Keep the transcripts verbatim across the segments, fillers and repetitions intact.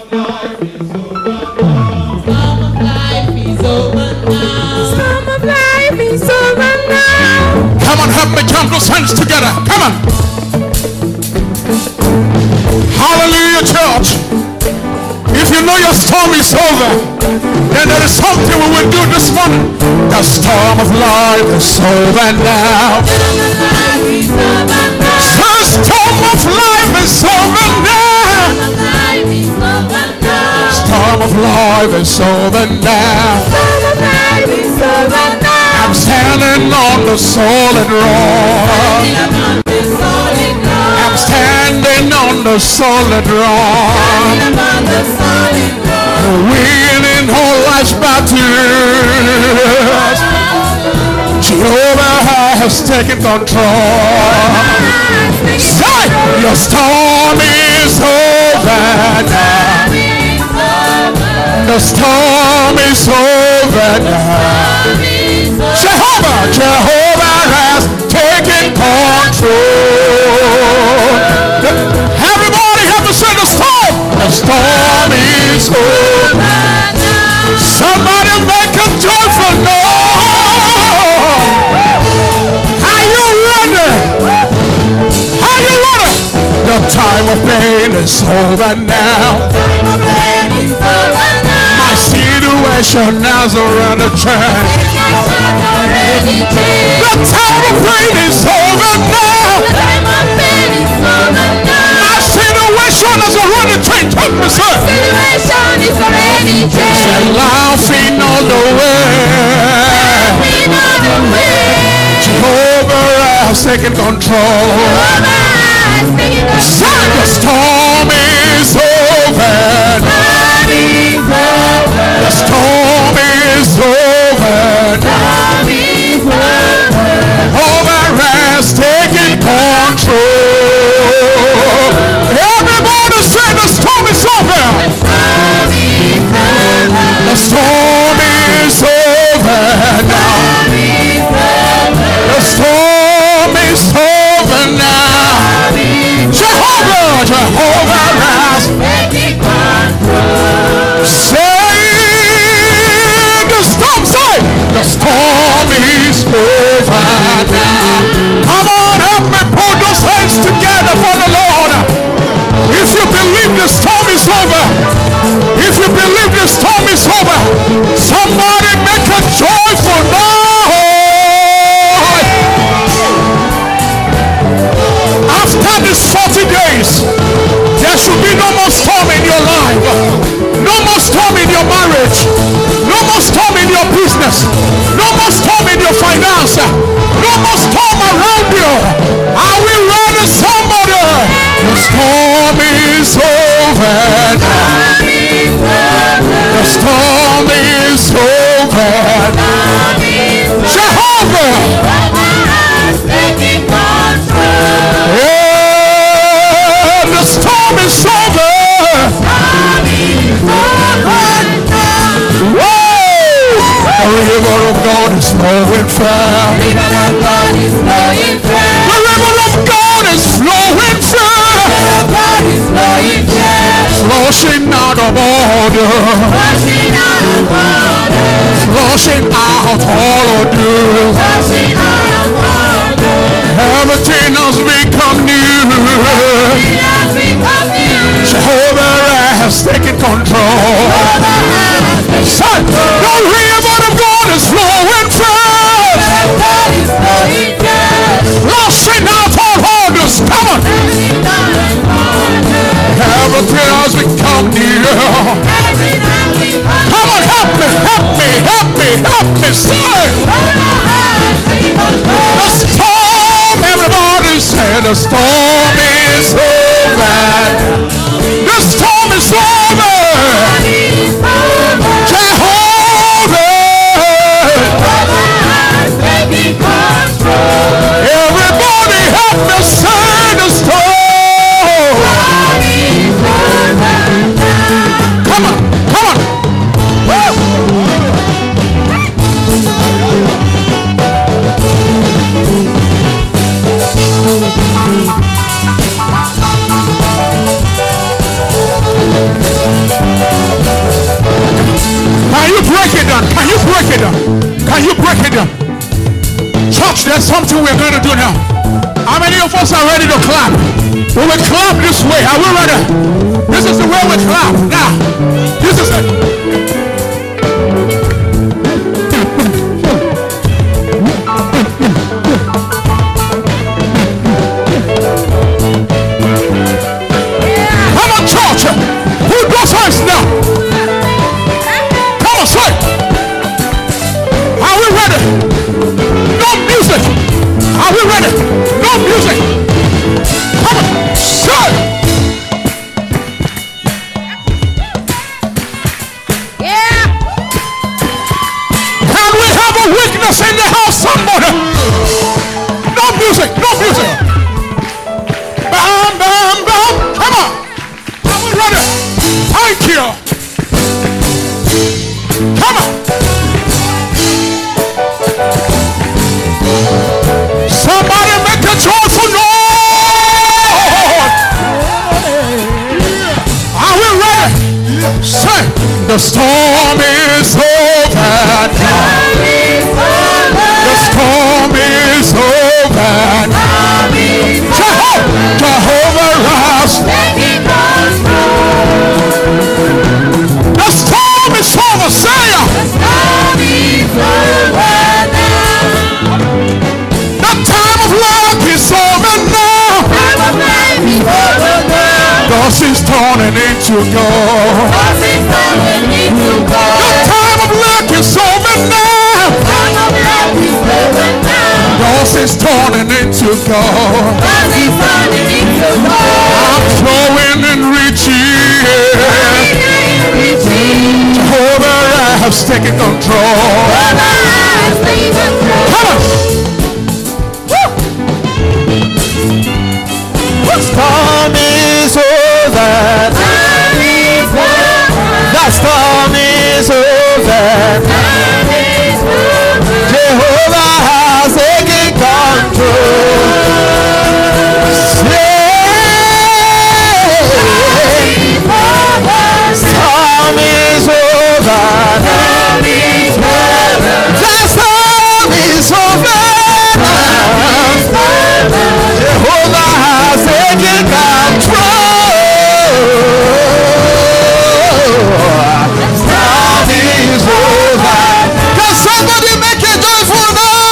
Come on, help me jump those hands together. Come on. Hallelujah, church. If you know your storm is over, then there is something we will do this morning. The storm of life is over now. The storm of life is over now. Storm of life is over now. I'm standing on the solid rock. I'm standing on the solid rock. Winning all life's battles. Jehovah has taken control. Say, your storm is over now. The storm is over now. Jehovah, Jehovah has taken control. Everybody have to say the storm. The storm is over. Somebody make a joyful noise. Are you ready? Are you ready? The time of pain is over now. My situation has already changed. The time of pain is over now. My situation has already changed. Help me, sir. They're laughing all the way. Jehovah has taken control. The storm is over. The storm is over. Jehovah has taken control. Everybody say the storm is over. The storm is over now. The storm is over now. Jehovah, Jehovah has taken control. Say the storm, say the storm is over now. Come on, help me put those hands together for the Lord. If you believe the storm is over, if you believe the storm is over, somebody make a joyful noise. After these forty days, there should be no more storm in your life, no more storm in your marriage, no more storm in your business, no more storm in your finance, no more storm around you. Are we ready, somebody? The storm is over now. The storm is over now. Jehovah has taken control. Yeah, the storm is over. The river of God is flowing fast. The river of God is flowing fast. The river of God is flowing fast. Flushing out of order. Flushing out of order. Flushing out all order. Flushing out of order. Everything has become new. Everything has become new. Jehovah has taken control. Son, the river of God is flowing fast. Flushing out all orders. Come on. Everything has become new. Come on, help me, help me, help me, help me, say. The storm, everybody say the storm is over. The storm is over. Jehovah. Everybody help me say the storm. Come on, come on. Woo! There's something we're going to do now. How many of us are ready to clap? We will clap this way. Are we ready? This is the way we clap. Now, this is it. Come on, church. Put those hands now. Come on, say. Are we ready? No music. Are we ready? No music. Come on, say. Yeah. Can we have a witness in the house, somebody? No music, no music. Bam, bam, bam. Come on. Are we ready? Thank you. Come on. Somebody make a joyful noise. Are we ready? Say, the storm is over. The storm is over. Jehovah, Jehovah Rapha. The storm is over. Say it. The time of luck is over now. Dust is turning into gold. The time of luck is over now. Dust is turning into gold. I'm flowing and reaching. Jehovah has taken control. Come on. The storm is over. The storm is over. Jehovah has taken control. Storm is over. The storm is over. Jehovah has taken control. Storm is over. Can somebody make a joyful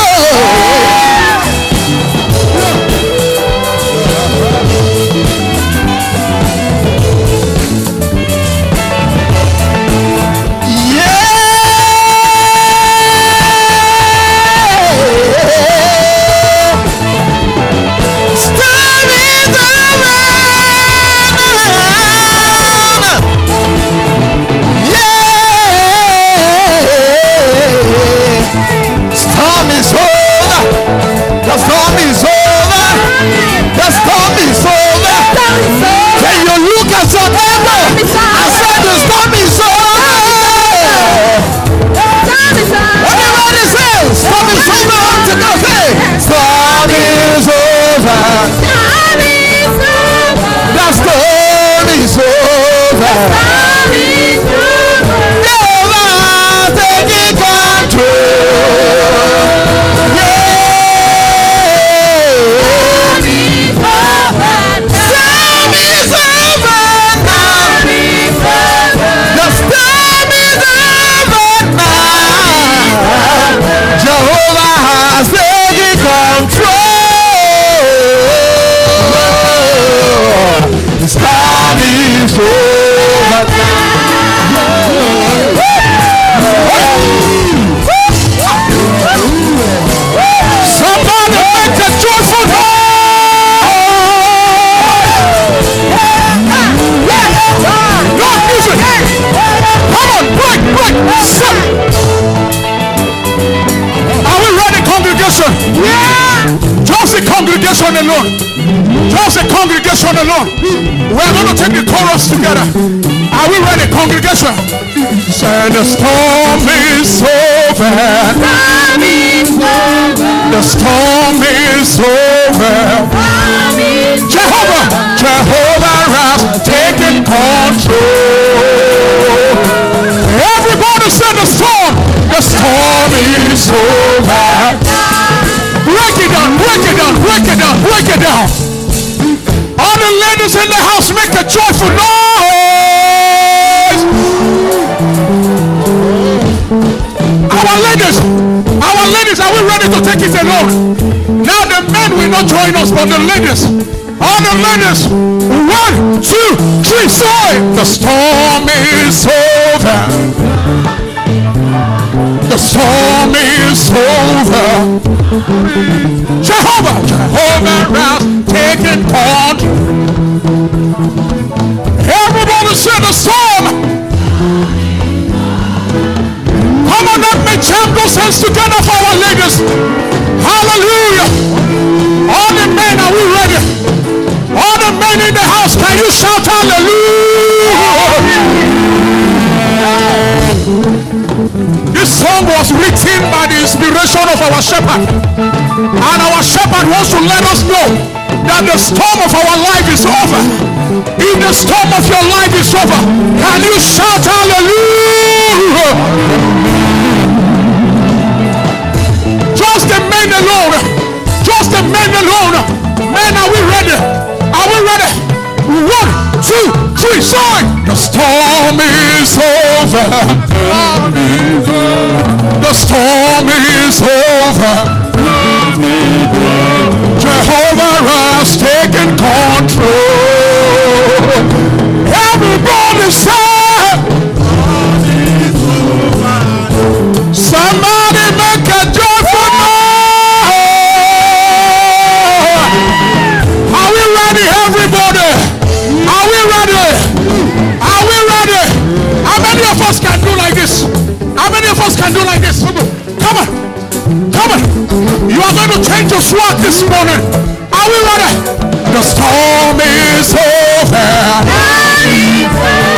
congregation alone. Just a congregation alone. We're going to take the chorus together. Are we ready, congregation? Say the storm is over. The storm is over. Jehovah, Jehovah has taken control. Everybody say the storm. The storm is over. Break it down. All the ladies in the house, make a joyful noise. Our ladies, our ladies, are we ready to take it alone? Now the men will not join us, but the ladies, all the ladies, one, two, three, say, the storm is over. The storm is over. Jehovah, Jehovah has taken control. Everybody say the storm. Come on, let me jam those hands together for our ladies. Hallelujah. All the men, are we ready? All the men in the house, can you shout hallelujah? This song was written by the inspiration of our shepherd. And our shepherd wants to let us know that the storm of our life is over. If the storm of your life is over, can you shout hallelujah? Just the men alone. Just the men alone. Men, are we ready? Are we ready? One, two, three, sign. The storm is over. The storm is over. Jehovah has taken control. Everybody say, somebody make a joyful noise. Are we ready, everybody? Are we ready? Are we ready? How many of us can do like this? How many of us can do like this? Come on. Come on. You are going to change your swag this morning. Are we ready? The storm is over.